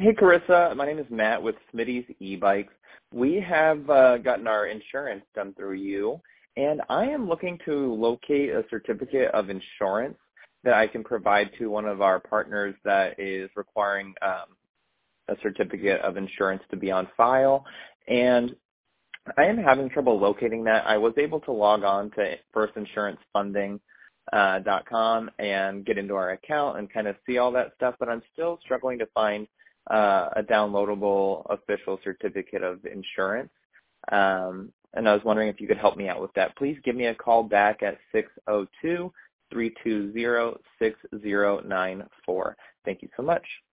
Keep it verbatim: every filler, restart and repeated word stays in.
Hey, Carissa. My name is Matt with Smitty's E-Bikes. We have uh, gotten our insurance done through you, and I am looking to locate a certificate of insurance that I can provide to one of our partners that is requiring um, a certificate of insurance to be on file. And I am having trouble locating that. I was able to log on to first insurance funding dot com and get into our account and kind of see all that stuff, but I'm still struggling to find uh, a downloadable official certificate of insurance. Um, and I was wondering if you could help me out with that. Please give me a call back at six oh two, three two zero, six zero nine four. Thank you so much.